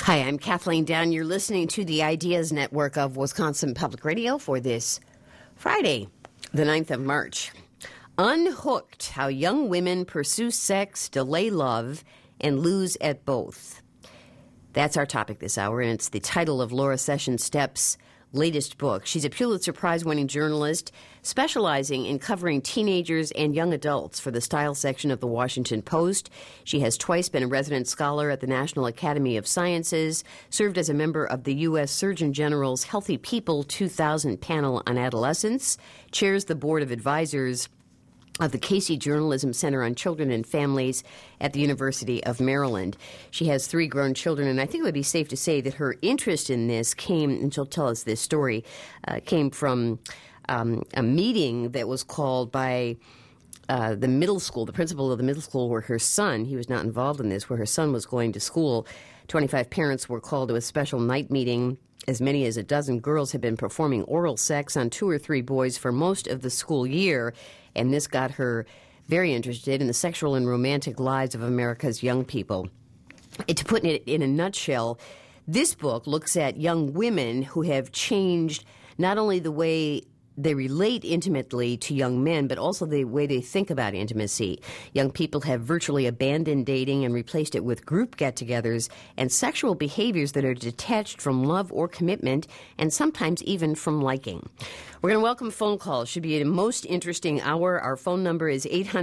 Hi, I'm Kathleen Dunn. You're listening to the Ideas Network of Wisconsin Public Radio for this Friday, the 9th of March. Unhooked, how young women pursue sex, delay love, and lose at both. That's our topic this hour, and it's the title of Laura Sessions Stepp's latest book. She's a Pulitzer Prize-winning journalist specializing in covering teenagers and young adults for the style section of the Washington Post. She has twice been a resident scholar at the National Academy of Sciences, served as a member of the U.S. Surgeon General's Healthy People 2000 panel on adolescence, chairs the board of advisors of the Casey Journalism Center on Children and Families at the University of Maryland. She has 3 grown children, and I think it would be safe to say that her interest in this came, and she'll tell us this story, came from a meeting that was called by the middle school, the principal of the middle school where her son, he was not involved in this, where her son was going to school. 25 parents were called to a special night meeting. As many as a dozen girls had been performing oral sex on 2 or 3 boys for most of the school year, and this got her very interested in the sexual and romantic lives of America's young people. And to put it in a nutshell, this book looks at young women who have changed not only the way they relate intimately to young men, but also the way they think about intimacy. Young people have virtually abandoned dating and replaced it with group get-togethers and sexual behaviors that are detached from love or commitment, and sometimes even from liking. We're going to welcome phone calls. Should be a most interesting hour. Our phone number is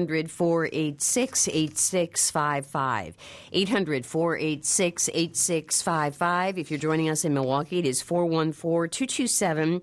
800-486-8655. 800-486-8655. If you're joining us in Milwaukee, it is 414-227-2050.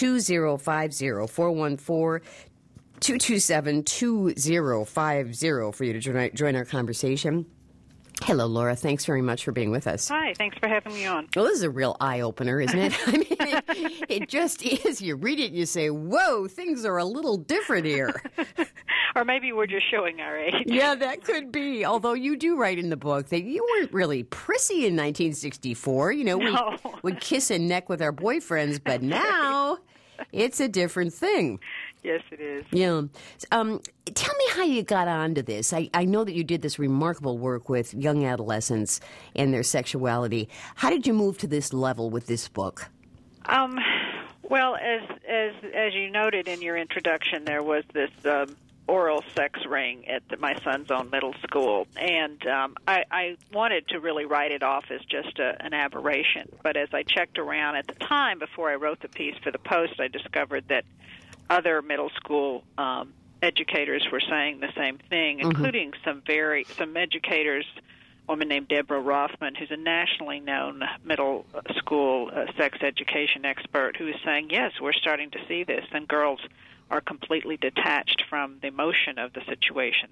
414-227-2050 for you to join our conversation. Hello, Laura. Thanks very much for being with us. Hi. Thanks for having me on. Well, this is a real eye-opener, isn't it? I mean, it just is. You read it and you say, whoa, things are a little different here. Or maybe we're just showing our age. Yeah, that could be. Although you do write in the book that you weren't really prissy in 1964. You know, No. we would kiss and neck with our boyfriends, but now it's a different thing. Yes, it is. Yeah. Tell me how you got onto this. I know that you did this remarkable work with young adolescents and their sexuality. How did you move to this level with this book? Well, as you noted in your introduction, there was this oral sex ring at my son's own middle school, and I wanted to really write it off as just an aberration. But as I checked around at the time, before I wrote the piece for the Post, I discovered that other middle school educators were saying the same thing, including some educators, a woman named Deborah Rothman, who's a nationally known middle school sex education expert, who is saying, yes, we're starting to see this, and girls are completely detached from the emotion of the situation.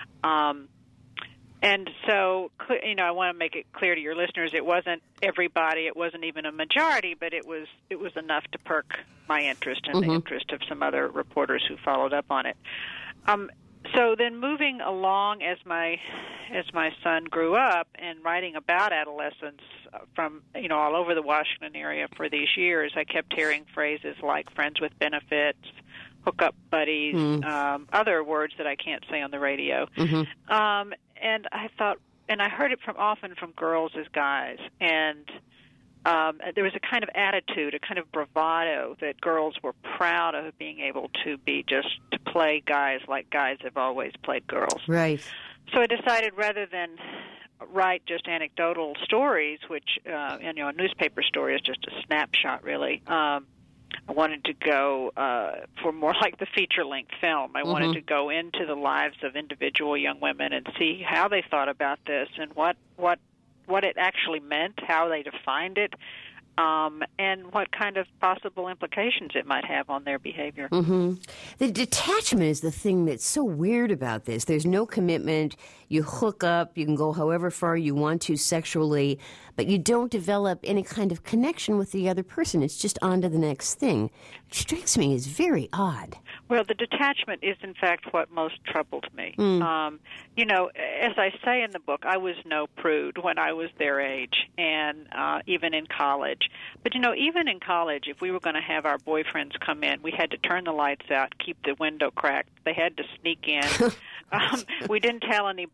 And so, you know, I want to make it clear to your listeners, it wasn't everybody, it wasn't even a majority, but it was enough to perk my interest and the interest of some other reporters who followed up on it. So then moving along as my son grew up and writing about adolescence from, you know, all over the Washington area for these years, I kept hearing phrases like friends with benefits, hookup buddies, other words that I can't say on the radio. And I thought, and I heard it often from girls as guys, and there was a kind of attitude, a kind of bravado that girls were proud of being able to play guys like guys have always played girls. Right. So I decided rather than write just anecdotal stories, which, a newspaper story is just a snapshot, really, I wanted to go for more like the feature-length film. I wanted to go into the lives of individual young women and see how they thought about this and what it actually meant, how they defined it, and what kind of possible implications it might have on their behavior. The detachment is the thing that's so weird about this. There's no commitment. You hook up. You can go however far you want to sexually, but you don't develop any kind of connection with the other person. It's just on to the next thing. Which strikes me as very odd. Well, the detachment is, in fact, what most troubled me. As I say in the book, I was no prude when I was their age, and even in college. But, even in college, if we were going to have our boyfriends come in, we had to turn the lights out, keep the window cracked. They had to sneak in. We didn't tell anybody.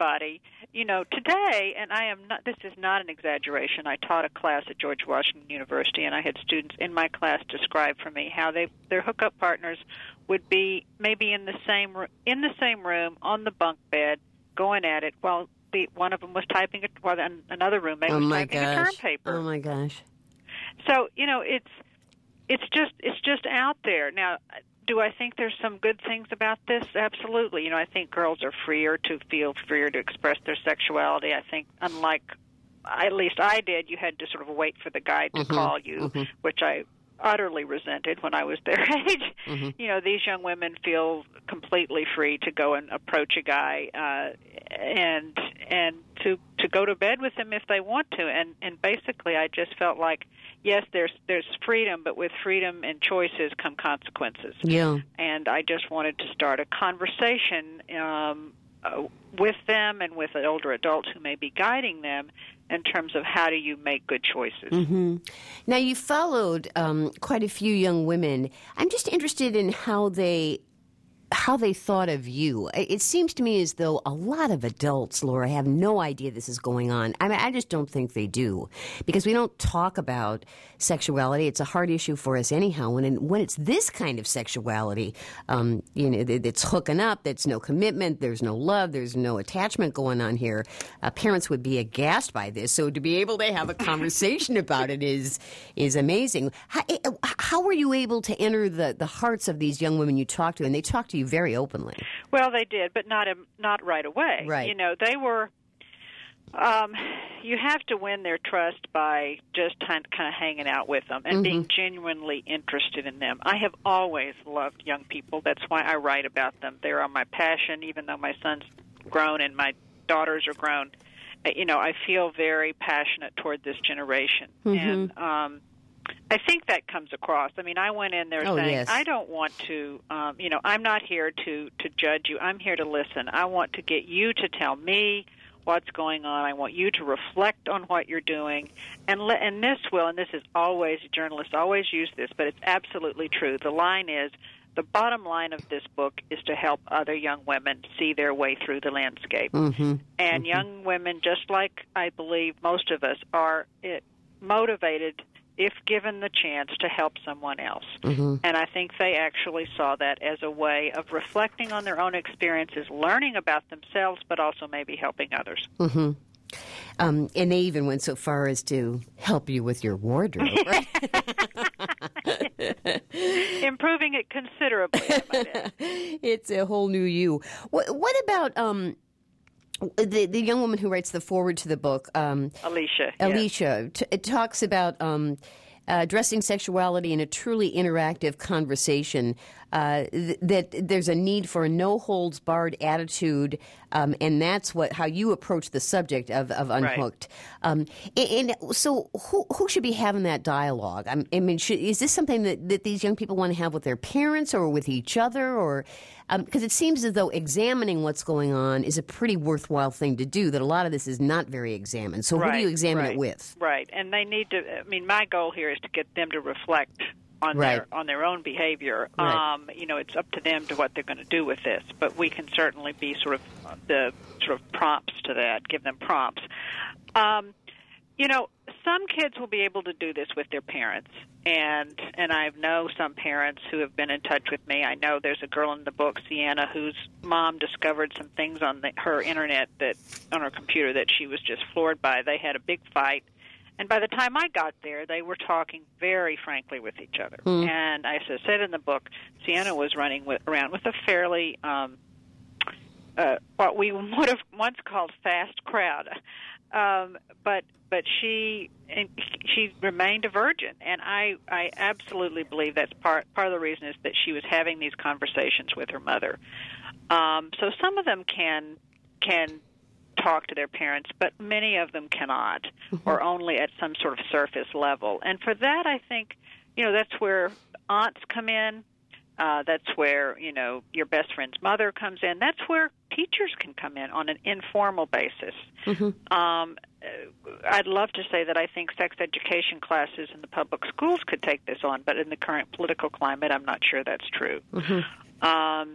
everybody, today, and this is not an exaggeration. I taught a class at George Washington University, and I had students in my class describe for me how their hookup partners would be maybe in the same room on the bunk bed going at it while one of them was typing it, while another roommate was typing a term paper. Oh my gosh! So it's just out there now. Do I think there's some good things about this? Absolutely. I think girls are freer to express their sexuality. I think, unlike, at least I did, you had to sort of wait for the guy to call you, which I utterly resented when I was their age. These young women feel completely free to go and approach a guy and to go to bed with him if they want to. And basically, I just felt like, yes, there's freedom, but with freedom and choices come consequences. Yeah. And I just wanted to start a conversation with them and with older adults who may be guiding them in terms of how do you make good choices. Now, you followed quite a few young women. I'm just interested in how they thought of you. It seems to me as though a lot of adults, Laura, have no idea this is going on. I mean, I just don't think they do, because we don't talk about sexuality. It's a hard issue for us anyhow. When it's this kind of sexuality, it's hooking up, there's no commitment, there's no love, there's no attachment going on here. Parents would be aghast by this. So to be able to have a conversation about it is amazing. How were you able to enter the hearts of these young women you talked to? And they talked to you very openly. Well, they did, but not right away. Right. They were. You have to win their trust by just kind of hanging out with them and being genuinely interested in them. I have always loved young people. That's why I write about them. They are my passion, even though my son's grown and my daughters are grown. I feel very passionate toward this generation, and I think that comes across. I mean, I went in there saying, yes. I don't want to, I'm not here to judge you. I'm here to listen. I want to get you to tell me what's going on. I want you to reflect on what you're doing. And this is always, journalists always use this, but it's absolutely true. The line is, the bottom line of this book is to help other young women see their way through the landscape. And young women, just like I believe most of us, are motivated, if given the chance, to help someone else. And I think they actually saw that as a way of reflecting on their own experiences, learning about themselves, but also maybe helping others. And they even went so far as to help you with your wardrobe, right? Improving it considerably, I might add. It's a whole new you. What about the young woman who writes the foreword to the book, Alicia. Alicia, it talks about addressing sexuality in a truly interactive conversation, that there's a need for a no-holds-barred attitude, and that's how you approach the subject of Unhooked. Right. And so who should be having that dialogue? I mean, is this something that these young people want to have with their parents or with each other? Or because it seems as though examining what's going on is a pretty worthwhile thing to do, that a lot of this is not very examined. So who do you examine it with? Right, and they need to, my goal here is to get them to reflect on their own behavior. Right. It's up to them to what they're going to do with this, but we can certainly be sort of the prompts to that, give them prompts. Some kids will be able to do this with their parents, and I know some parents who have been in touch with me. I know there's a girl in the book, Sienna, whose mom discovered some things on her internet, on her computer, that she was just floored by. They had a big fight. And by the time I got there, they were talking very frankly with each other. And as I said in the book, Sienna was running around with a fairly, what we would have once called fast crowd. But she remained a virgin, and I absolutely believe that's part of the reason is that she was having these conversations with her mother. So some of them can talk to their parents, but many of them cannot, or only at some sort of surface level. And for that, I think, that's where aunts come in. That's where, your best friend's mother comes in. That's where teachers can come in on an informal basis. I'd love to say that I think sex education classes in the public schools could take this on, but in the current political climate, I'm not sure that's true.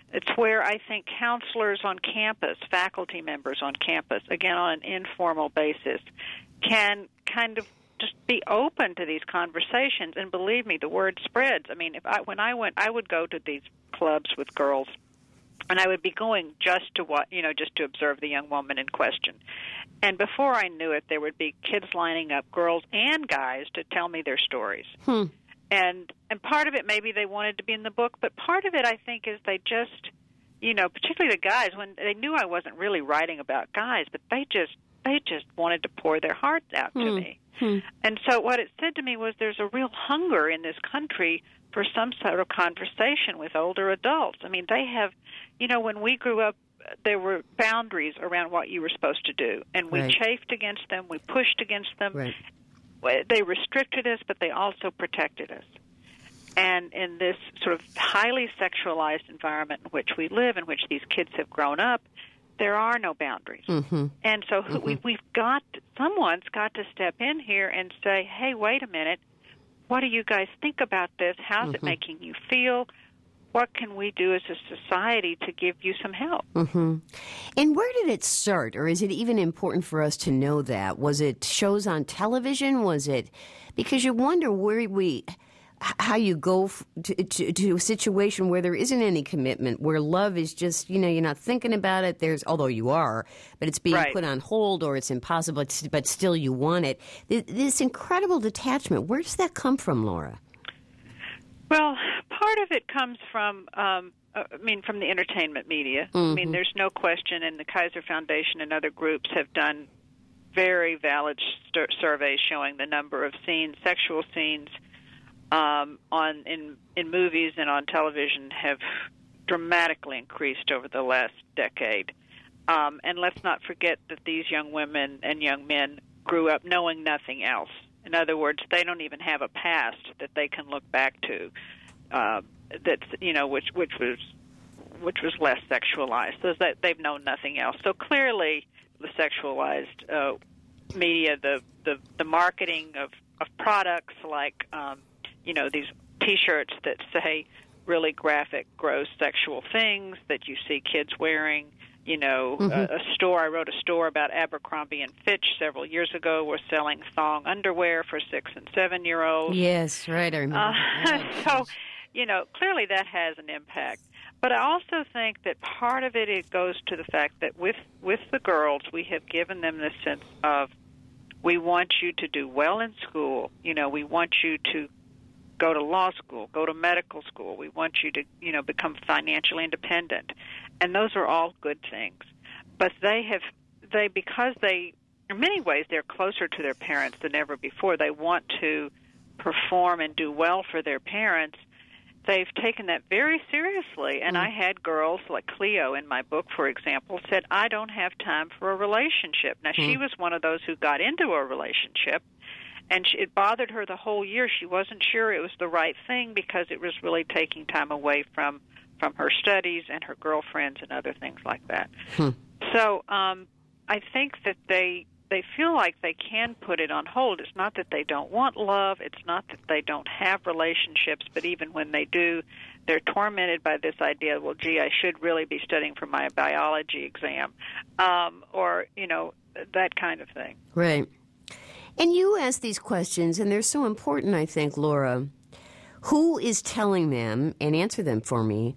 It's where I think counselors on campus, faculty members on campus, again on an informal basis, can kind of just be open to these conversations. And believe me, the word spreads. I mean, when I went, I would go to these clubs with girls, and I would be going just to just to observe the young woman in question. And before I knew it, there would be kids lining up, girls and guys, to tell me their stories. And part of it, maybe they wanted to be in the book, but part of it, I think, is they just, particularly the guys, when they knew I wasn't really writing about guys, but they just wanted to pour their hearts out to me. And so what it said to me was there's a real hunger in this country for some sort of conversation with older adults. I mean, they have, when we grew up, there were boundaries around what you were supposed to do, and we chafed against them, we pushed against them. They restricted us, but they also protected us. And in this sort of highly sexualized environment in which we live, in which these kids have grown up, there are no boundaries. And so someone's got to step in here and say, hey, wait a minute, what do you guys think about this? How's it making you feel? What can we do as a society to give you some help? And where did it start, or is it even important for us to know that? Was it shows on television? Was it because you wonder how you go to a situation where there isn't any commitment, where love is just, you're not thinking about it. Although you are, but it's being put on hold, or it's impossible, but still you want it. This incredible detachment. Where does that come from, Laura? Well, part of it comes from, from the entertainment media. I mean, there's no question, and the Kaiser Foundation and other groups have done very valid surveys showing the number of sexual scenes, in movies and on television have dramatically increased over the last decade. And let's not forget that these young women and young men grew up knowing nothing else. In other words, they don't even have a past that they can look back to, which was less sexualized. So that they've known nothing else. So clearly, the sexualized media, the marketing of products like these T-shirts that say really graphic, gross sexual things that you see kids wearing. I wrote a store about Abercrombie and Fitch several years ago. We're selling thong underwear for 6- and 7-year-olds. Yes, right. I remember. So, clearly that has an impact. But I also think that part of it goes to the fact that with the girls, we have given them this sense of, we want you to do well in school. We want you to go to law school, go to medical school. We want you to, become financially independent. And those are all good things. But because in many ways, they're closer to their parents than ever before. They want to perform and do well for their parents. They've taken that very seriously. And I had girls like Cleo in my book, for example, said, I don't have time for a relationship. Now, she was one of those who got into a relationship, and it bothered her the whole year. She wasn't sure it was the right thing because it was really taking time away from her studies and her girlfriends and other things like that. So I think that they feel like they can put it on hold. It's not that they don't want love. It's not that they don't have relationships. But even when they do, they're tormented by this idea, well, gee, I should really be studying for my biology exam, or, that kind of thing. Right. And you ask these questions, and they're so important, I think, Laura. Who is telling them, and answer them for me,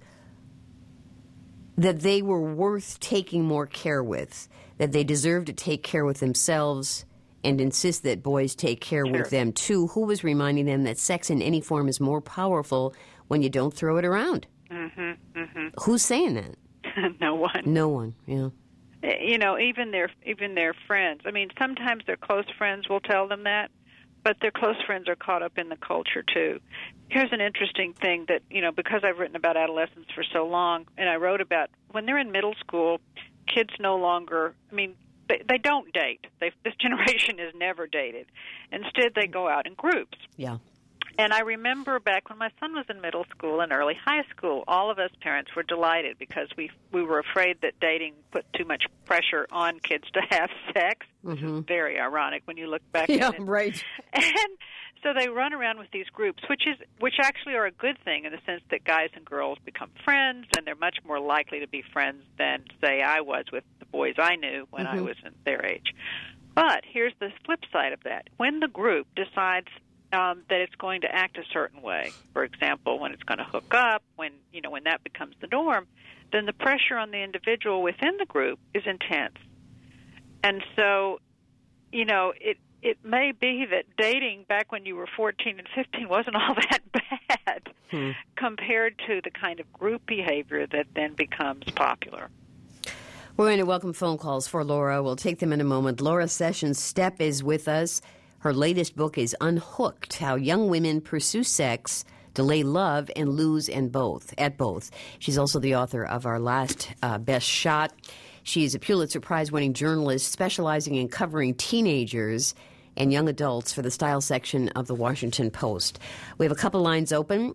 that they were worth taking more care with, that they deserve to take care with themselves and insist that boys take care with them too? Who was reminding them that sex in any form is more powerful when you don't throw it around? Who's saying that? No one. No one, yeah. Even their friends. I mean, sometimes their close friends will tell them that, but their close friends are caught up in the culture, too. Here's an interesting thing that, because I've written about adolescence for so long, and I wrote about when they're in middle school, kids no longer, they don't date. This generation has never dated. Instead, they go out in groups. Yeah. And I remember back when my son was in middle school and early high school, all of us parents were delighted because we were afraid that dating put too much pressure on kids to have sex, which is very ironic when you look back at it. Yeah, right. And So they run around with these groups, which actually are a good thing in the sense that guys and girls become friends, and they're much more likely to be friends than, say, I was with the boys I knew when I was in their age. But here's the flip side of that. When the group decides that it's going to act a certain way, for example, when it's going to hook up, when that becomes the norm, then the pressure on the individual within the group is intense. And so, it may be that dating back when you were 14 and 15 wasn't all that bad compared to the kind of group behavior that then becomes popular. We're going to welcome phone calls for Laura. We'll take them in a moment. Laura Sessions-Stepp is with us. Her latest book is Unhooked, How Young Women Pursue Sex, Delay Love, and Lose at both. She's also the author of our last Best Shot. She's a Pulitzer Prize-winning journalist specializing in covering teenagers and young adults for the style section of the Washington Post. We have a couple lines open,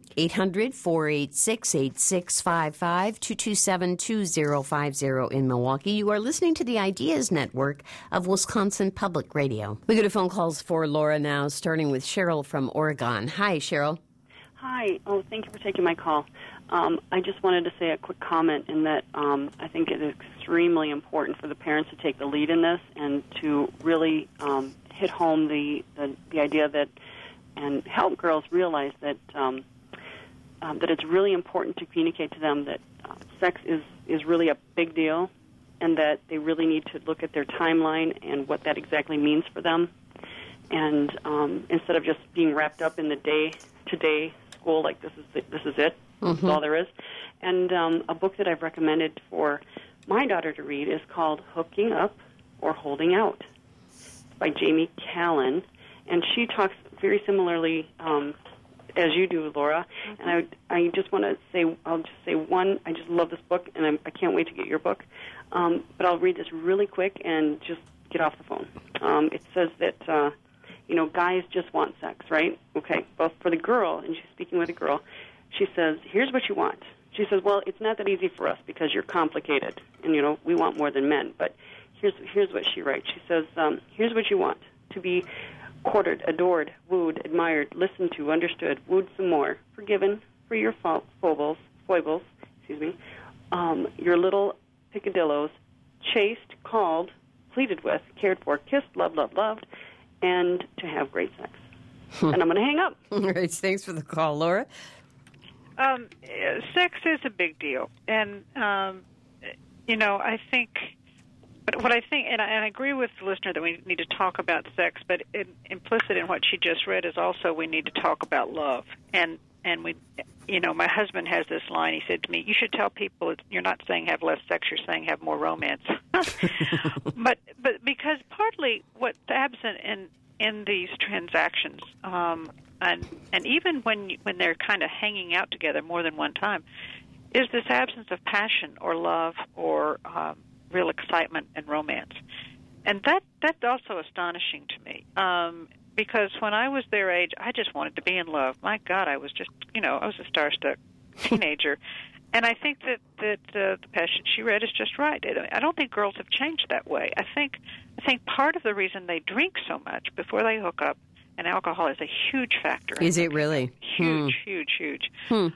800-486-8655, 227-2050 in Milwaukee. You are listening to the Ideas Network of Wisconsin Public Radio. We go to phone calls for Laura now, starting with Cheryl from Oregon. Hi, Cheryl. Hi. Oh, thank you for taking my call. I just wanted to say a quick comment in that I think it is extremely important for the parents to take the lead in this and to really hit home the idea that and help girls realize that that it's really important to communicate to them that sex is really a big deal and that they really need to look at their timeline and what that exactly means for them. And instead of just being wrapped up in the day-to-day school, like this is it, this is all there is. And a book that I've recommended for my daughter to read is called Hooking Up or Holding Out by Jamie Callan. And she talks very similarly as you do, Laura. And I just want to say, I'll just say one, I just love this book, and I can't wait to get your book. But I'll read this really quick and just get off the phone. It says that, guys just want sex, right? Okay, well, for the girl, and she's speaking with a girl, she says, here's what you want. She says, well, it's not that easy for us because you're complicated, and, we want more than men. But here's what she writes. She says, here's what you want, to be courted, adored, wooed, admired, listened to, understood, wooed some more, forgiven for your foibles, your little picadillos, chased, called, pleaded with, cared for, kissed, loved, and to have great sex. And I'm going to hang up. All right, thanks for the call, Laura. Sex is a big deal, and I think. But what I think, and I agree with the listener that we need to talk about sex, but implicit in what she just read is also we need to talk about love. And we, my husband has this line. He said to me, "You should tell people you're not saying have less sex, you're saying have more romance." but because partly what's absent in these transactions, and even when they're kind of hanging out together more than one time, is this absence of passion or love or real excitement and romance. And that's also astonishing to me, because when I was their age, I just wanted to be in love. My God, I was just, I was a starstruck teenager. And I think that the passion she read is just right. I don't think girls have changed that way. I think part of the reason they drink so much before they hook up, and alcohol is a huge factor. Is it really? Huge.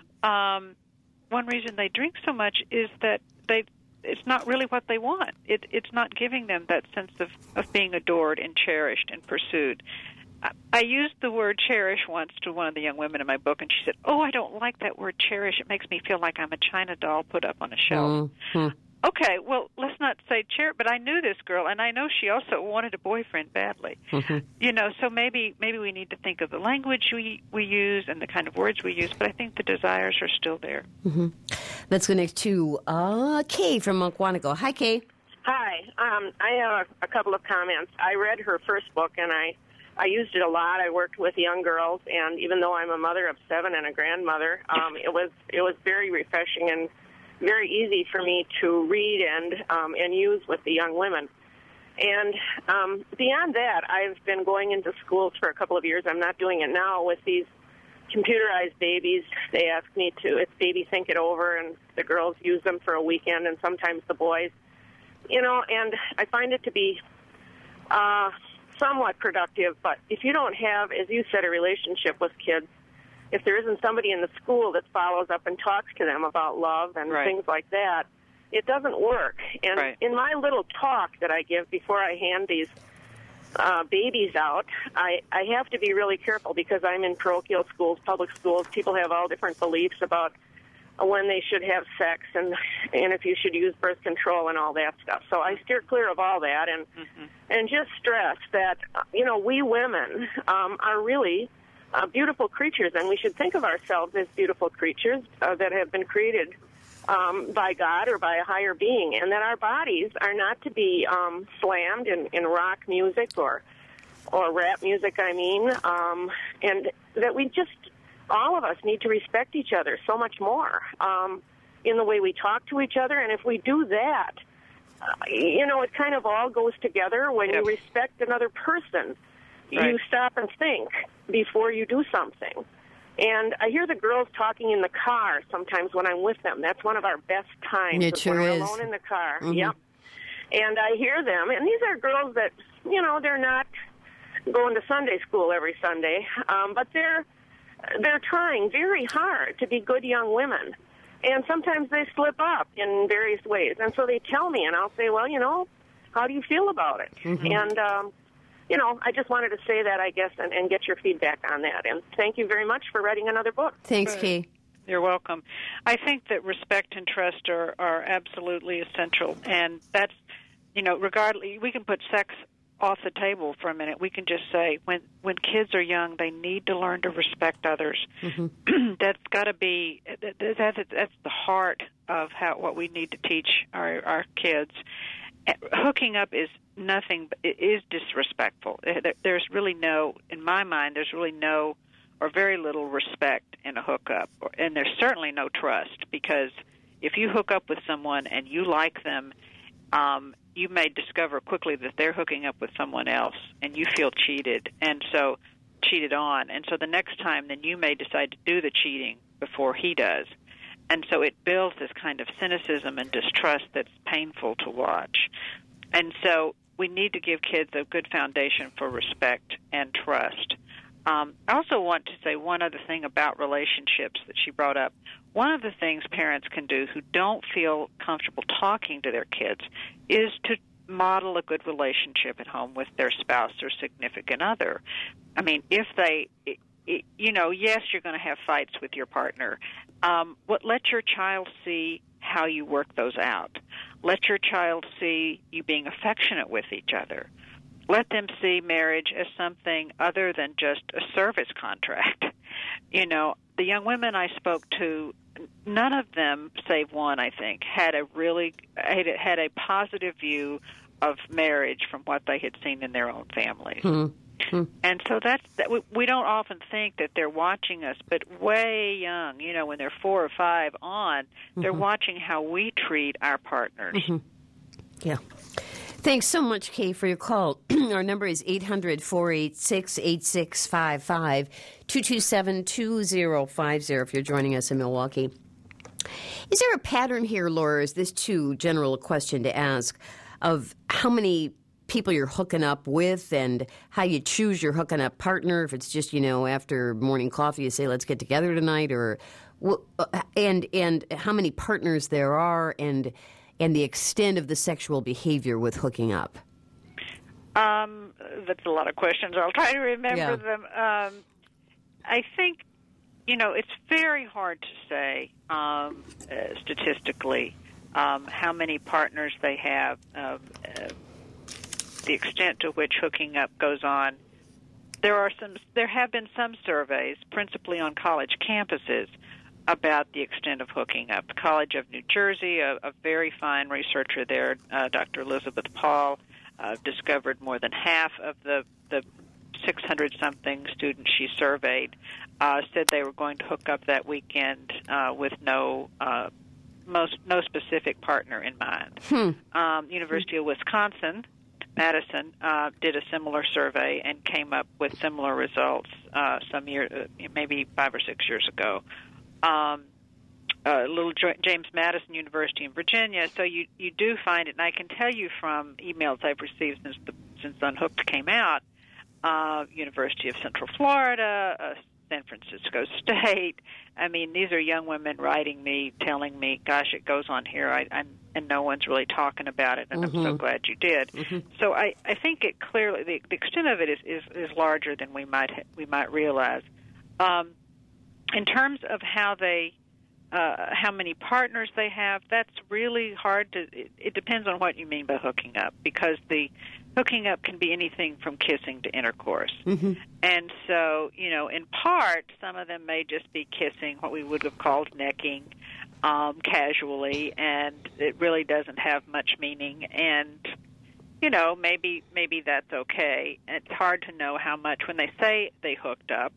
One reason they drink so much is that it's not really what they want. It's not giving them that sense of being adored and cherished and pursued. I used the word cherish once to one of the young women in my book, and she said, "Oh, I don't like that word cherish. It makes me feel like I'm a china doll put up on a shelf." Okay, well, let's not say cherish, but I knew this girl, and I know she also wanted a boyfriend badly. So maybe we need to think of the language we use and the kind of words we use, but I think the desires are still there. Let's go next to Kay from Munkwanego. Hi, Kay. Hi. I have a couple of comments. I read her first book, and I used it a lot. I worked with young girls, and even though I'm a mother of 7 and a grandmother, it was very refreshing and very easy for me to read and use with the young women. And beyond that, I've been going into schools for a couple of years. I'm not doing it now with these computerized babies. They ask me to, it's Baby Think It Over, and the girls use them for a weekend, and sometimes the boys. And I find it to be somewhat productive. But if you don't have, as you said, a relationship with kids, if there isn't somebody in the school that follows up and talks to them about love and things like that, it doesn't work. And in my little talk that I give before I hand these babies out, I have to be really careful because I'm in parochial schools, public schools. People have all different beliefs about when they should have sex and if you should use birth control and all that stuff. So I steer clear of all that and just stress that, we women are really beautiful creatures, and we should think of ourselves as beautiful creatures that have been created by God or by a higher being, and that our bodies are not to be slammed in rock music or rap music, and that we just, all of us need to respect each other so much more in the way we talk to each other, and if we do that, it kind of all goes together. When you respect another person, you stop and think before you do something. And I hear the girls talking in the car sometimes when I'm with them. That's one of our best times. It sure when we're is. alone in the car. Yep. And I hear them, and these are girls that, they're not going to Sunday school every Sunday, but they're trying very hard to be good young women. And sometimes they slip up in various ways. And so they tell me, and I'll say, well, how do you feel about it? And I just wanted to say that, I guess, and get your feedback on that. And thank you very much for writing another book. Thanks, Kay. You're welcome. I think that respect and trust are absolutely essential. And that's, regardless, we can put sex off the table for a minute. We can just say when kids are young, they need to learn to respect others. That's got to be, that's the heart of what we need to teach our kids. Hooking up is nothing, it is disrespectful. There's really no, in my mind, there's really no or very little respect in a hookup. And there's certainly no trust, because if you hook up with someone and you like them, you may discover quickly that they're hooking up with someone else and you feel cheated on. And so the next time, then you may decide to do the cheating before he does. And so it builds this kind of cynicism and distrust that's painful to watch. And so we need to give kids a good foundation for respect and trust. I also want to say one other thing about relationships that she brought up. One of the things parents can do who don't feel comfortable talking to their kids is to model a good relationship at home with their spouse or significant other. I mean, if they... yes, you're going to have fights with your partner. Let your child see how you work those out. Let your child see you being affectionate with each other. Let them see marriage as something other than just a service contract. The young women I spoke to, none of them, save one, I think, had a positive view of marriage from what they had seen in their own families. And so we don't often think that they're watching us, but way young, when they're 4 or 5 on, they're watching how we treat our partners. Yeah. Thanks so much, Kay, for your call. Our number is 800-486-8655, 227-2050 if you're joining us in Milwaukee. Is there a pattern here, Laura? Is this too general a question to ask of how many people you're hooking up with and how you choose your hooking up partner? If it's just, after morning coffee you say, let's get together tonight, or and how many partners there are and the extent of the sexual behavior with hooking up? That's a lot of questions. I'll try to remember them. I think, it's very hard to say statistically how many partners they have, the extent to which hooking up goes on. There have been some surveys, principally on college campuses, about the extent of hooking up. The College of New Jersey, a very fine researcher there, Dr. Elizabeth Paul, discovered more than half of the 600-something students she surveyed said they were going to hook up that weekend with no specific partner in mind. University of Wisconsin, Madison, did a similar survey and came up with similar results maybe 5 or 6 years ago. Little James Madison University in Virginia. So you do find it, and I can tell you from emails I've received since Unhooked came out, University of Central Florida, San Francisco State. I mean, these are young women writing me, telling me, gosh, it goes on here, and no one's really talking about it, and I'm so glad you did. So I think it clearly, the extent of it is larger than we might realize. In terms of how many partners they have, that's really hard to, it depends on what you mean by hooking up, because the hooking up can be anything from kissing to intercourse. And so, in part, some of them may just be kissing, what we would have called necking, casually, and it really doesn't have much meaning. And, maybe that's okay. It's hard to know how much. When they say they hooked up,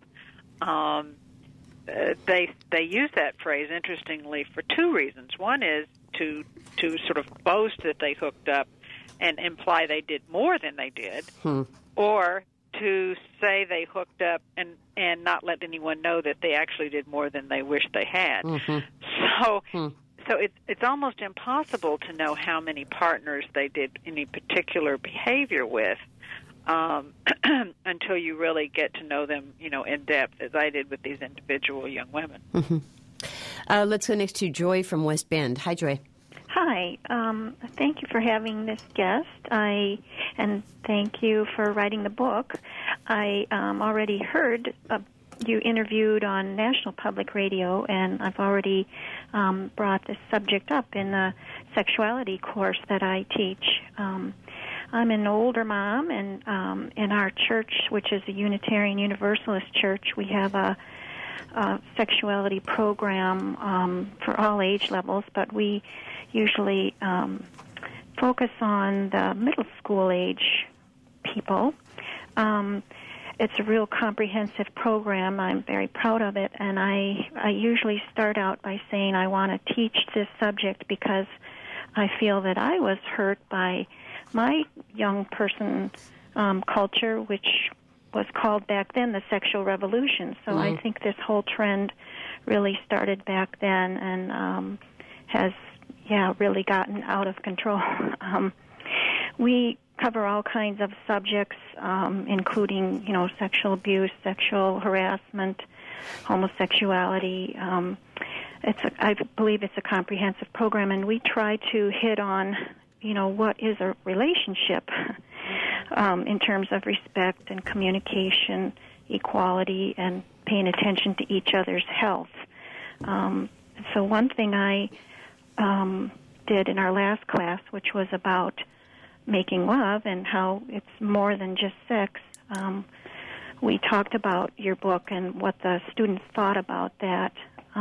they use that phrase, interestingly, for two reasons. One is to sort of boast that they hooked up and imply they did more than they did, or to say they hooked up and not let anyone know that they actually did more than they wished they had. So it's almost impossible to know how many partners they did any particular behavior with until you really get to know them, in depth, as I did with these individual young women. Let's go next to Joy from West Bend. Hi, Joy. Hi. Thank you for having this guest. And thank you for writing the book. I already heard you interviewed on National Public Radio, and I've already brought this subject up in the sexuality course that I teach. I'm an older mom, and in our church, which is a Unitarian Universalist church, we have a sexuality program for all age levels, but we usually focus on the middle school age people. It's a real comprehensive program. I'm very proud of it, and I usually start out by saying I want to teach this subject because I feel that I was hurt by my young person culture, which was called back then the sexual revolution. So I think this whole trend really started back then and has really gotten out of control. We cover all kinds of subjects, including, sexual abuse, sexual harassment, homosexuality. I believe it's a comprehensive program, and we try to hit on, what is a relationship in terms of respect and communication, equality, and paying attention to each other's health. So one thing I did in our last class, which was about making love and how it's more than just sex, we talked about your book and what the students thought about that.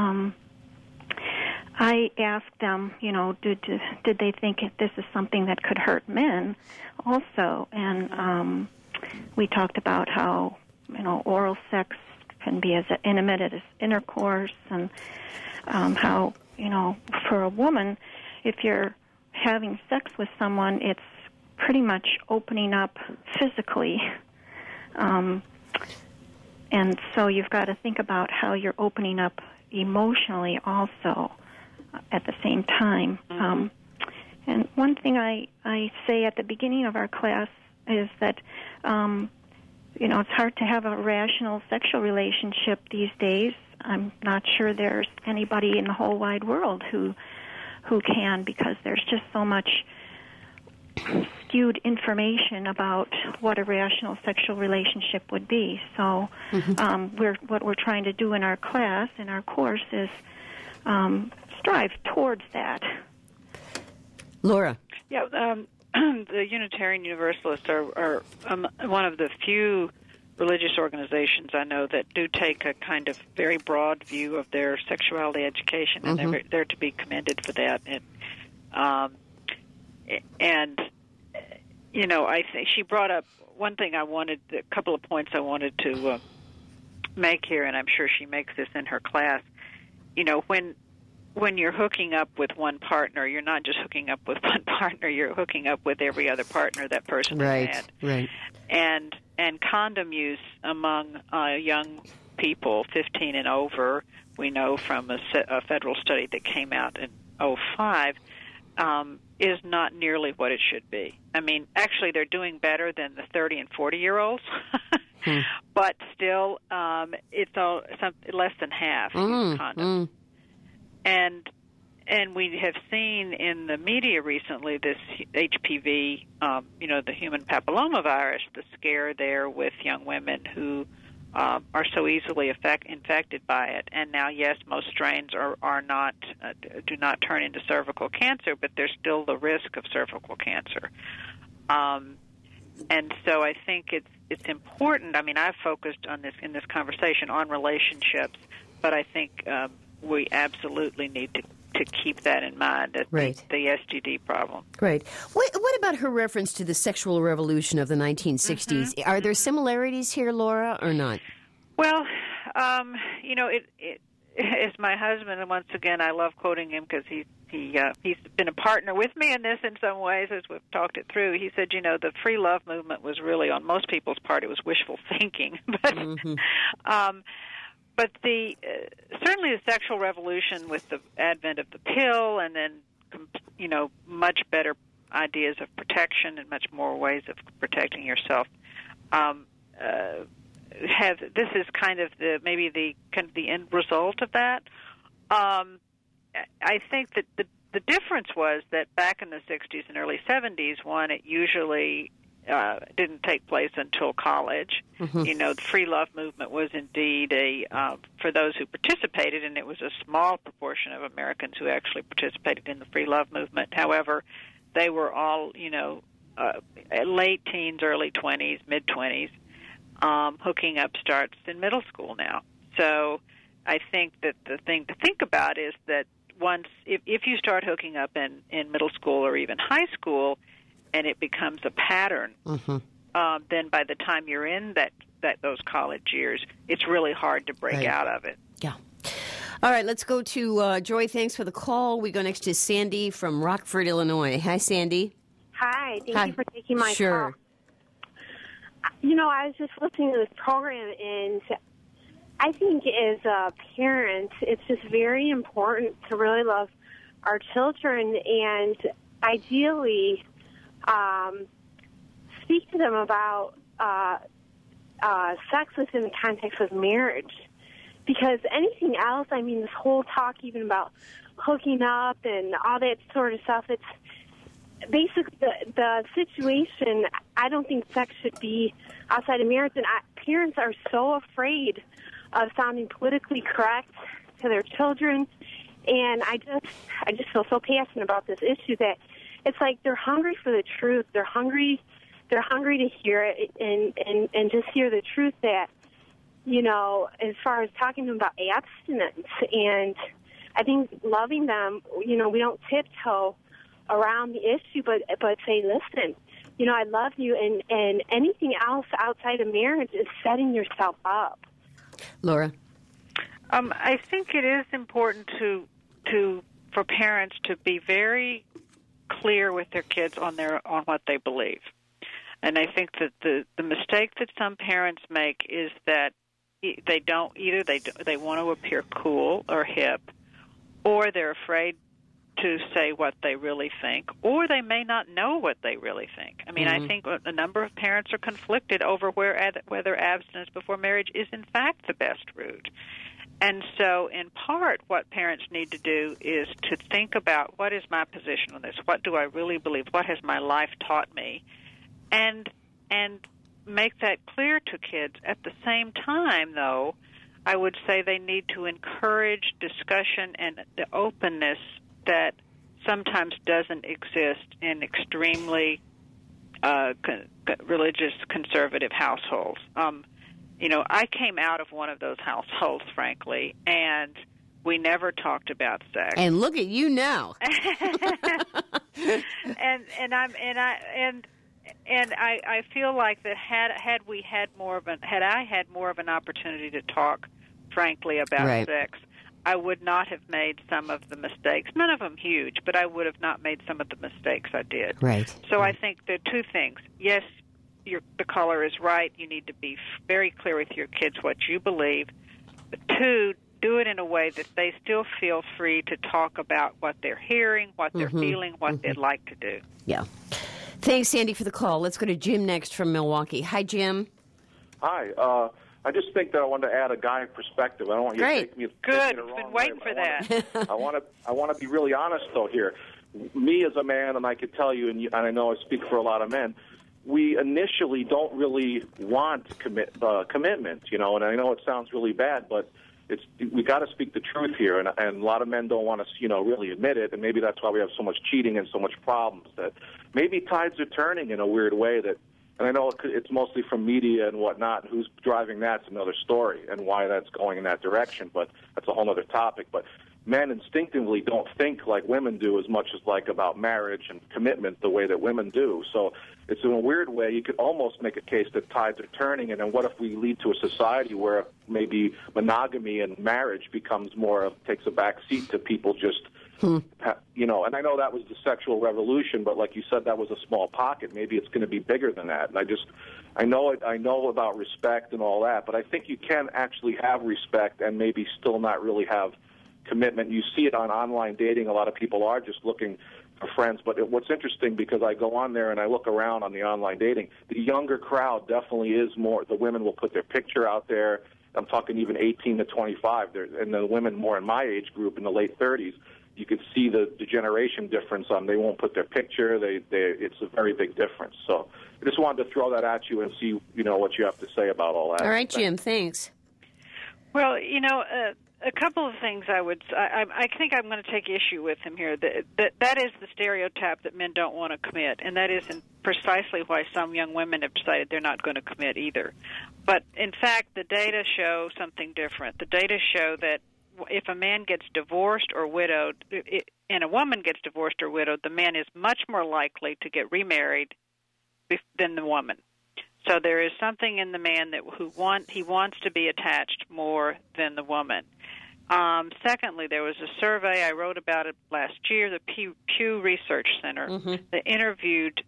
I asked them, did they think this is something that could hurt men also? And we talked about how, oral sex can be as intimate as intercourse, and how, for a woman, if you're having sex with someone, it's pretty much opening up physically. And so you've got to think about how you're opening up emotionally also at the same time. And one thing I say at the beginning of our class is that, it's hard to have a rational sexual relationship these days. I'm not sure there's anybody in the whole wide world who can, because there's just so much skewed information about what a rational sexual relationship would be. So what we're trying to do in our class, in our course, is strive towards that. Laura. Yeah, the Unitarian Universalists are one of the few religious organizations I know that do take a kind of very broad view of their sexuality education, and they're to be commended for that. And I think she brought up one thing a couple of points I wanted to make here, and I'm sure she makes this in her class. When you're hooking up with one partner, you're not just hooking up with one partner, you're hooking up with every other partner that person has had. Right. And condom use among young people 15 and over, we know from a federal study that came out in 2005, is not nearly what it should be. I mean, actually, they're doing better than the 30 and 40-year-olds, but still, it's less than half use condoms. And we have seen in the media recently this HPV, the human papillomavirus, the scare there with young women who are so easily infected by it. And now, yes, most strains are not do not turn into cervical cancer, but there's still the risk of cervical cancer. And so I think it's important. I mean, I've focused on this in this conversation on relationships, but I think we absolutely need to keep that in mind, that the STD problem. Right. What about her reference to the sexual revolution of the 1960s? Are there similarities here, Laura, or not? Well, it is my husband, and once again, I love quoting him because he's been a partner with me in this in some ways as we've talked it through. He said, the free love movement was really, on most people's part, it was wishful thinking. But certainly the sexual revolution with the advent of the pill, and then much better ideas of protection and much more ways of protecting yourself. This is kind of the end result of that. I think that the difference was that back in the 60s and early 70s, it usually didn't take place until college. The free love movement was indeed for those who participated, and it was a small proportion of Americans who actually participated in the free love movement. However, they were all, late teens, early 20s, mid-20s. Hooking up starts in middle school now. So I think that the thing to think about is that if you start hooking up in middle school or even high school, and it becomes a pattern, then by the time you're in those college years, it's really hard to break out of it. Yeah. All right, let's go to Joy. Thanks for the call. We go next to Sandy from Rockford, Illinois. Hi, Sandy. Hi. Thank you for taking my call. I was just listening to this program, and I think as parents, it's just very important to really love our children and ideally speak to them about sex within the context of marriage. Because anything else, I mean, this whole talk even about hooking up and all that sort of stuff, it's basically the situation. I don't think sex should be outside of marriage, and parents are so afraid of sounding politically correct to their children, and I just feel so passionate about this issue that it's like they're hungry for the truth. They're hungry to hear it and just hear the truth that, as far as talking to them about abstinence. And I think loving them, we don't tiptoe around the issue, but say, listen, I love you, and anything else outside of marriage is setting yourself up. Laura? I think it is important for parents to be very clear with their kids on what they believe. And I think that the mistake that some parents make is that they want to appear cool or hip, or they're afraid to say what they really think, or they may not know what they really think. I mean, I think a number of parents are conflicted over whether abstinence before marriage is in fact the best route. And so, in part, what parents need to do is to think about, what is my position on this? What do I really believe? What has my life taught me? And make that clear to kids. At the same time, though, I would say they need to encourage discussion and the openness that sometimes doesn't exist in extremely religious conservative households. I came out of one of those households, frankly, and we never talked about sex. And look at you now. And I feel like that had I had more of an opportunity to talk frankly about sex, I would not have made some of the mistakes. None of them huge, but I would have not made some of the mistakes I did. Right. So I think there are two things. Yes, the caller is right. You need to be very clear with your kids what you believe. But two, do it in a way that they still feel free to talk about what they're hearing, what they're feeling, what they'd like to do. Yeah. Thanks, Sandy, for the call. Let's go to Jim next from Milwaukee. Hi, Jim. Hi. I just think that I wanted to add a guy perspective. I don't want you to take me Good. the wrong Been waiting way, for that. I want to be really honest though here. Me as a man, and I could tell you, and I know I speak for a lot of men, we initially don't really want commitment, and I know it sounds really bad, but we got to speak the truth here, and a lot of men don't want to, really admit it, and maybe that's why we have so much cheating and so much problems. That maybe tides are turning in a weird way that. And I know it's mostly from media and whatnot, and who's driving that's another story, and why that's going in that direction, but that's a whole other topic. But men instinctively don't think like women do as much as like about marriage and commitment the way that women do. So it's in a weird way, you could almost make a case that tides are turning, and then what if we lead to a society where maybe monogamy and marriage becomes takes a back seat to people just and I know that was the sexual revolution, but like you said, that was a small pocket. Maybe it's going to be bigger than that. And I know about respect and all that, but I think you can actually have respect and maybe still not really have commitment. You see it on online dating. A lot of people are just looking for friends. But what's interesting, because I go on there and I look around on the online dating, the younger crowd definitely is more. The women will put their picture out there. I'm talking even 18 to 25. And the women more in my age group in the late 30s. You could see the generation difference. They won't put their picture. It's a very big difference. So I just wanted to throw that at you and see, what you have to say about all that. All right, Jim. Thanks. Well, a couple of things I think I'm going to take issue with him here. That is the stereotype that men don't want to commit, and that is precisely why some young women have decided they're not going to commit either. But in fact, the data show something different. The data show that if a man gets divorced or widowed, and a woman gets divorced or widowed, the man is much more likely to get remarried than the woman. So there is something in the man he wants to be attached more than the woman. Secondly, there was a survey, I wrote about it last year, the Pew Research Center, that interviewed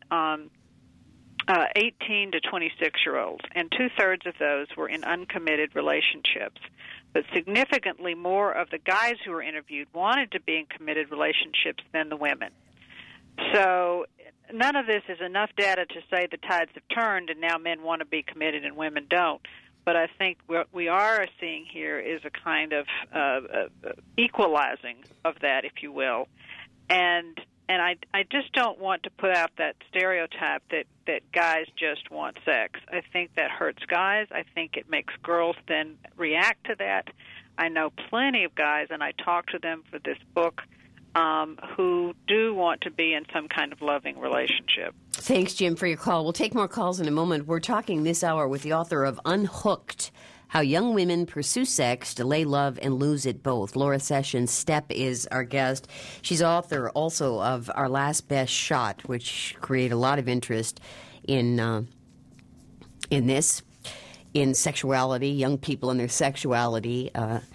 18 to 26-year-olds, and two-thirds of those were in uncommitted relationships. But significantly more of the guys who were interviewed wanted to be in committed relationships than the women. So none of this is enough data to say the tides have turned and now men want to be committed and women don't. But I think what we are seeing here is a kind of equalizing of that, if you will. And I just don't want to put out that stereotype that guys just want sex. I think that hurts guys. I think it makes girls then react to that. I know plenty of guys, and I talk to them for this book, who do want to be in some kind of loving relationship. Thanks, Jim, for your call. We'll take more calls in a moment. We're talking this hour with the author of Unhooked, How Young Women Pursue Sex, Delay Love, and Lose It Both. Laura Sessions Stepp is our guest. She's author also of Our Last Best Shot, which created a lot of interest in sexuality, young people and their sexuality.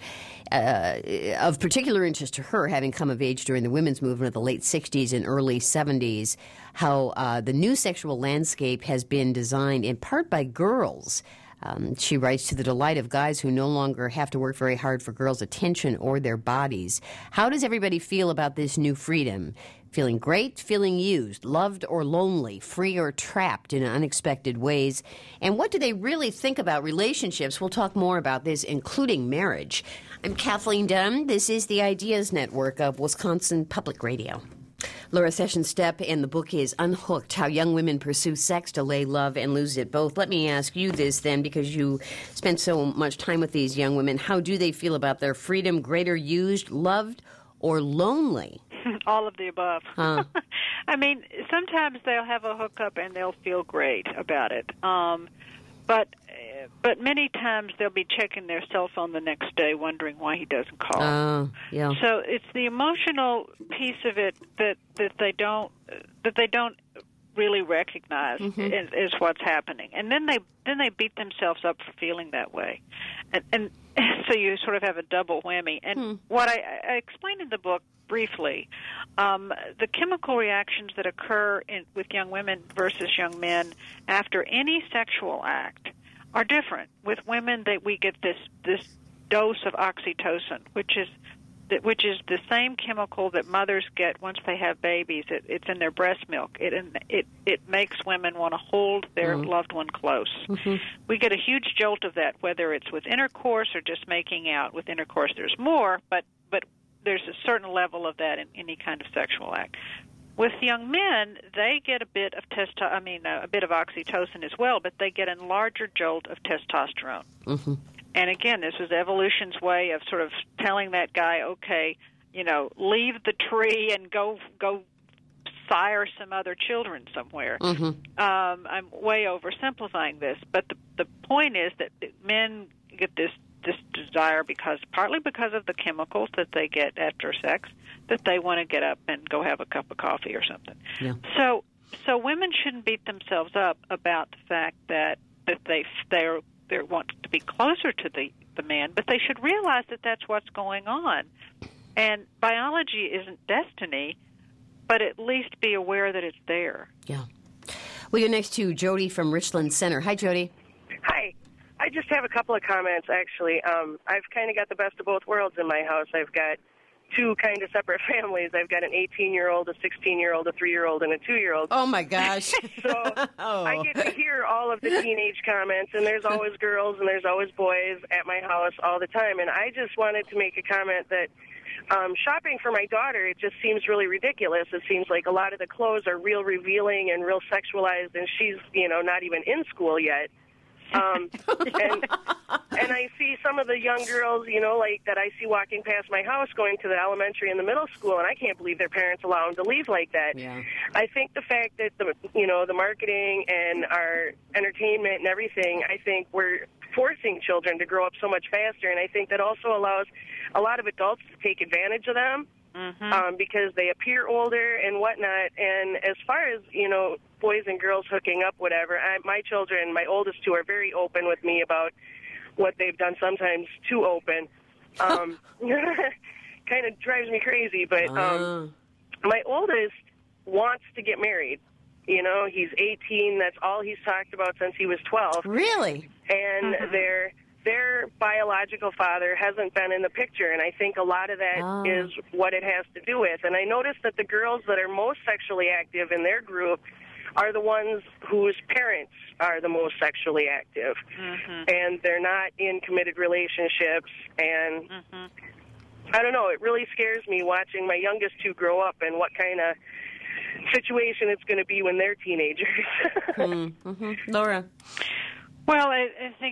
Of particular interest to her, having come of age during the women's movement of the late 60s and early 70s, how the new sexual landscape has been designed in part by girls. She writes, to the delight of guys who no longer have to work very hard for girls' attention or their bodies. How does everybody feel about this new freedom? Feeling great, feeling used, loved or lonely, free or trapped in unexpected ways? And what do they really think about relationships? We'll talk more about this, including marriage. I'm Kathleen Dunn. This is the Ideas Network of Wisconsin Public Radio. Laura Sessions Stepp, and the book is Unhooked, How Young Women Pursue Sex, Delay Love, and Lose It Both. Let me ask you this then, because you spent so much time with these young women. How do they feel about their freedom, greater used, loved, or lonely? All of the above. Huh. I mean, sometimes they'll have a hookup and they'll feel great about it. But many times they'll be checking their cell phone the next day, wondering why he doesn't call. Yeah. So it's the emotional piece of it that they don't really recognize is what's happening, and then they beat themselves up for feeling that way, and so you sort of have a double whammy. And what I explained in the book briefly, the chemical reactions that occur with young women versus young men after any sexual act are different. With women, we get this dose of oxytocin, which is the same chemical that mothers get once they have babies. It's in their breast milk. It makes women want to hold their loved one close. We get a huge jolt of that, whether it's with intercourse or just making out. With intercourse, there's more, but there's a certain level of that in any kind of sexual act. With young men, they get a bit of a bit of oxytocin as well, but they get a larger jolt of testosterone. And again, this is evolution's way of sort of telling that guy, okay, leave the tree and go sire some other children somewhere. I'm way oversimplifying this, but the point is that men get this desire partly because of the chemicals that they get after sex, that they want to get up and go have a cup of coffee or something. Yeah. So women shouldn't beat themselves up about the fact that they want to be closer to the man, but they should realize that that's what's going on. And biology isn't destiny, but at least be aware that it's there. Yeah. We go next to Jody from Richland Center. Hi, Jody. Hi. I just have a couple of comments, actually. I've kind of got the best of both worlds in my house. I've got two kind of separate families. I've got an 18-year-old, a 16-year-old, a 3-year-old, and a 2-year-old. Oh, my gosh. So I get to hear all of the teenage comments, and there's always girls and there's always boys at my house all the time. And I just wanted to make a comment that shopping for my daughter, it just seems really ridiculous. It seems like a lot of the clothes are real revealing and real sexualized, and she's, not even in school yet. And I see some of the young girls, like that I see walking past my house going to the elementary and the middle school, and I can't believe their parents allow them to leave like that. Yeah. I think the fact that the marketing and our entertainment and everything, I think we're forcing children to grow up so much faster, and I think that also allows a lot of adults to take advantage of them. Because they appear older and whatnot. And as far as, boys and girls hooking up, whatever, my children, my oldest two, are very open with me about what they've done, sometimes too open. Kind of drives me crazy, but my oldest wants to get married. He's 18. That's all he's talked about since he was 12. Really? And their biological father hasn't been in the picture, and I think a lot of that is what it has to do with. And I noticed that the girls that are most sexually active in their group are the ones whose parents are the most sexually active. And they're not in committed relationships. And I don't know, it really scares me watching my youngest two grow up and what kind of situation it's going to be when they're teenagers. Laura? Well, I think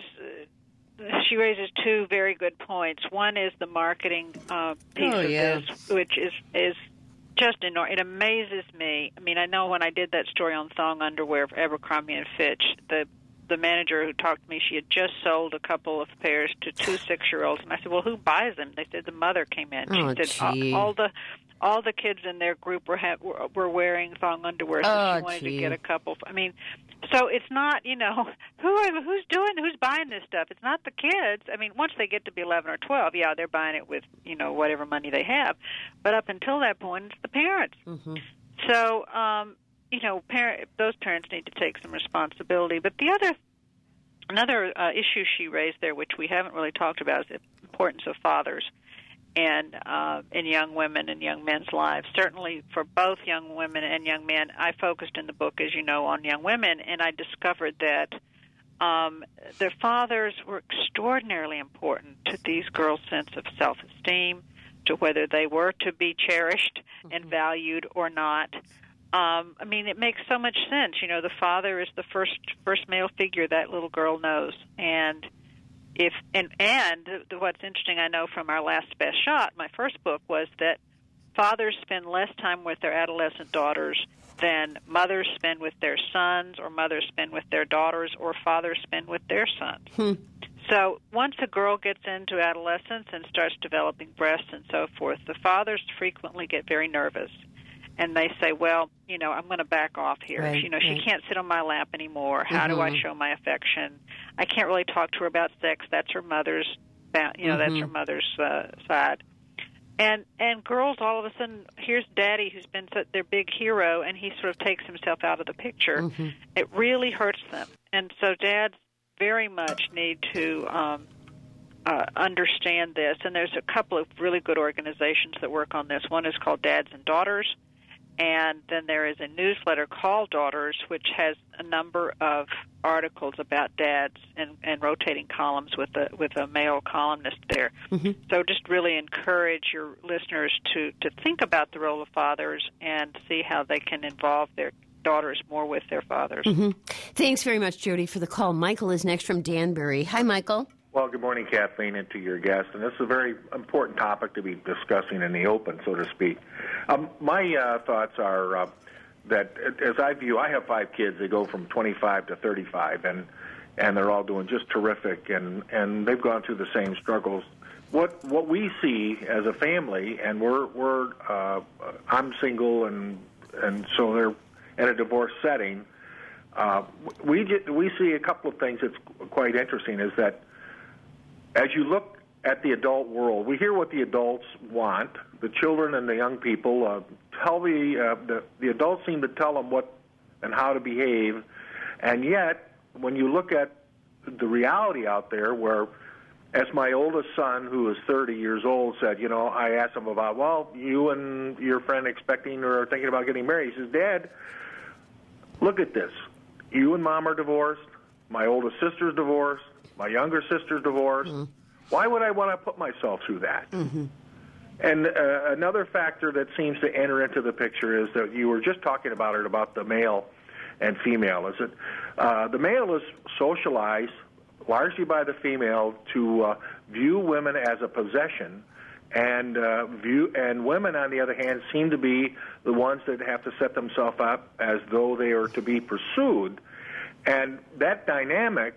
she raises two very good points. One is the marketing piece of this, which is just enormous. It amazes me. I mean, I know when I did that story on thong underwear for Abercrombie and Fitch, the manager who talked to me, she had just sold a couple of pairs to two 6-year-olds, and I said, "Well, who buys them?" They said the mother came in. She said all the kids in their group were wearing thong underwear, so she wanted to get a couple. I mean, so it's not, who's buying this stuff? It's not the kids. I mean, once they get to be 11 or 12, they're buying it with, whatever money they have. But up until that point, it's the parents. So, those parents need to take some responsibility. But another issue she raised there, which we haven't really talked about, is the importance of fathers and in young women and young men's lives. Certainly for both young women and young men, I focused in the book, as you know, on young women, and I discovered that their fathers were extraordinarily important to these girls' sense of self-esteem, to whether they were to be cherished and valued or not. I mean, it makes so much sense. The father is the first male figure that little girl knows, and what's interesting, I know from our Last Best Shot, my first book, was that fathers spend less time with their adolescent daughters than mothers spend with their sons, or mothers spend with their daughters, or fathers spend with their sons. So once a girl gets into adolescence and starts developing breasts and so forth, the fathers frequently get very nervous. And they say, well, I'm going to back off here. Right, she can't sit on my lap anymore. How do I show my affection? I can't really talk to her about sex. That's her mother's, that's her mother's side. And girls, all of a sudden, here's Daddy, who's been their big hero, and he sort of takes himself out of the picture. It really hurts them. And so dads very much need to understand this. And there's a couple of really good organizations that work on this. One is called Dads and Daughters, and then there is a newsletter called Daughters, which has a number of articles about dads and rotating columns with a male columnist there. Mm-hmm. So just really encourage your listeners to think about the role of fathers and see how they can involve their daughters more with their fathers. Mm-hmm. Thanks very much, Jody, for the call. Michael is next from Danbury. Hi, Michael. Well, good morning, Kathleen, and to your guest. And this is a very important topic to be discussing in the open, so to speak. My thoughts are that, as I view, I have 5 kids. They go from 25 to 35, and they're all doing just terrific, and they've gone through the same struggles. What we see as a family, and I'm single, and so they're in a divorce setting. We see a couple of things that's quite interesting. Is that as you look at the adult world, we hear what the adults want. The children and the young people tell the adults seem to tell them what and how to behave, and yet when you look at the reality out there, where as my oldest son, who is 30 years old, said, I asked him about, well, you and your friend expecting or thinking about getting married. He says, Dad, look at this. You and Mom are divorced. My oldest sister's divorced. My younger sister's divorced. Mm-hmm. Why would I want to put myself through that? Mm-hmm. And another factor that seems to enter into the picture is that you were just talking about the male and female. Is that the male is socialized largely by the female to view women as a possession, and women, on the other hand, seem to be the ones that have to set themselves up as though they are to be pursued, and that dynamic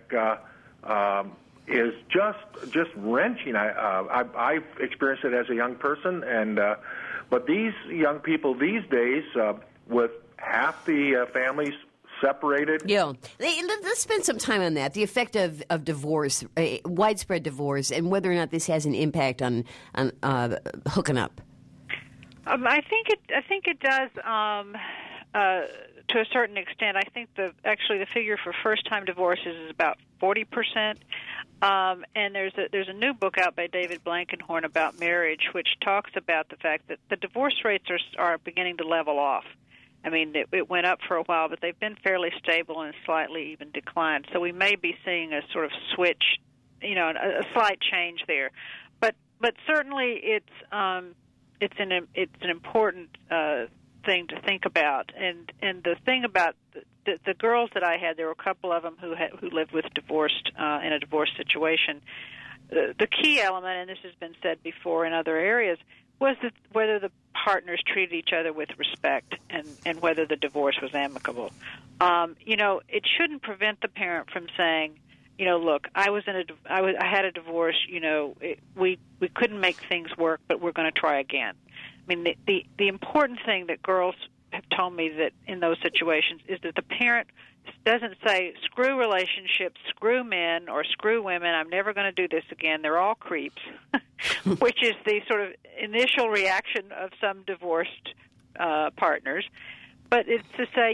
is just wrenching. I've experienced it as a young person, but these young people these days, with half the families separated. Yeah. Let's spend some time on that, the effect of divorce, widespread divorce, and whether or not this has an impact on hooking up. I think it does to a certain extent. I think the figure for first-time divorces is about 40%. And there's a new book out by David Blankenhorn about marriage, which talks about the fact that the divorce rates are beginning to level off. I mean, it went up for a while, but they've been fairly stable and slightly even declined. So we may be seeing a sort of switch, a slight change there. But certainly it's an important thing to think about. And the thing about the girls that I had, there were a couple of them who lived with divorced in a divorce situation. The key element, and this has been said before in other areas, was whether the partners treated each other with respect and whether the divorce was amicable. It shouldn't prevent the parent from saying, look, I had a divorce. We couldn't make things work, but we're going to try again. I mean, the important thing that girls have told me that in those situations is that the parent doesn't say, screw relationships, screw men, or screw women, I'm never going to do this again, they're all creeps, which is the sort of initial reaction of some divorced partners. But it's to say,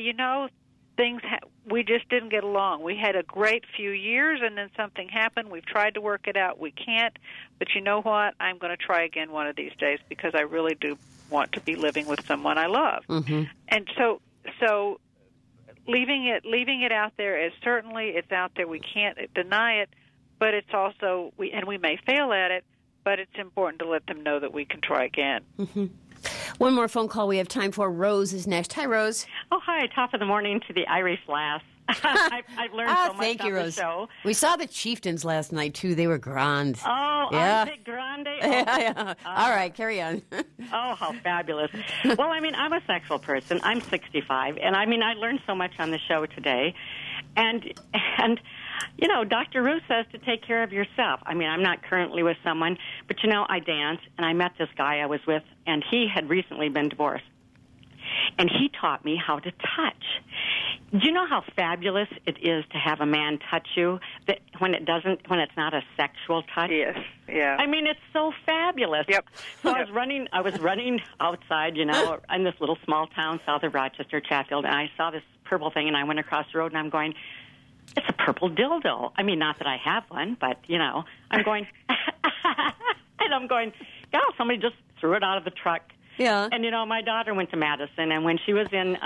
we just didn't get along. We had a great few years, and then something happened. We've tried to work it out. We can't. But you know what? I'm going to try again one of these days because I really do want to be living with someone I love. Mm-hmm. And so leaving it out there as certainly it's out there. We can't deny it, but it's also we may fail at it, but it's important to let them know that we can try again. Mm-hmm. One more phone call we have time for. Rose is next. Hi, Rose. Oh, hi. Top of the morning to the Irish lass. I've learned so much thank you, on Rose. the show. We saw the Chieftains last night, too. They were grand. Oh, yeah. Grande? Oh, yeah. All right, carry on. Oh, how fabulous. Well, I'm a sexual person. I'm 65, and I learned so much on the show today. And Dr. Ruth says to take care of yourself. I'm not currently with someone, but, I dance, and I met this guy I was with, and he had recently been divorced. And he taught me how to touch. Do you know how fabulous it is to have a man touch you when it's not a sexual touch? Yes, yeah. It's so fabulous. Yep. So I was running outside, in this little small town south of Rochester, Chatfield, and I saw this purple thing, and I went across the road, and I'm going, it's a purple dildo. Not that I have one, but, I'm going, And I'm going, God, somebody just threw it out of the truck. Yeah. And, my daughter went to Madison, and when she was in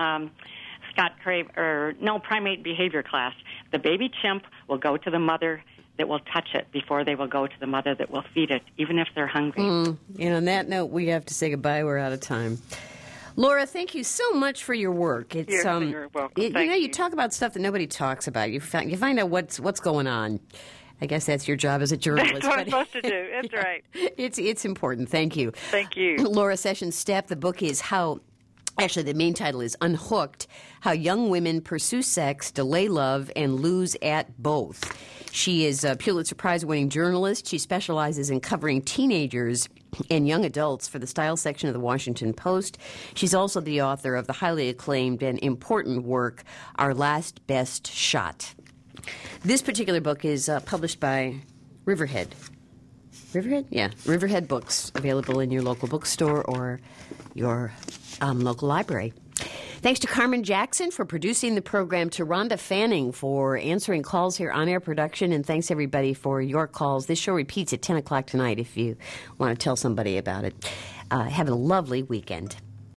primate behavior class, the baby chimp will go to the mother that will touch it before they will go to the mother that will feed it, even if they're hungry. On that note, we have to say goodbye. We're out of time. Laura, thank you so much for your work. It's you're welcome. You talk about stuff that nobody talks about. You find out what's going on. I guess that's your job as a journalist. That's what I'm supposed to do. That's right. It's important. Thank you. Thank you. Laura Sessions-Stepp. The book is Actually, the main title is Unhooked, How Young Women Pursue Sex, Delay Love, and Lose at Both. She is a Pulitzer Prize-winning journalist. She specializes in covering teenagers and young adults for the style section of the Washington Post. She's also the author of the highly acclaimed and important work, Our Last Best Shot. This particular book is published by Riverhead. Riverhead? Yeah, Riverhead Books, available in your local bookstore or your local library. Thanks to Carmen Jackson for producing the program, to Rhonda Fanning for answering calls here on air production, and thanks everybody for your calls. This show repeats at 10 o'clock tonight if you want to tell somebody about it. Have a lovely weekend.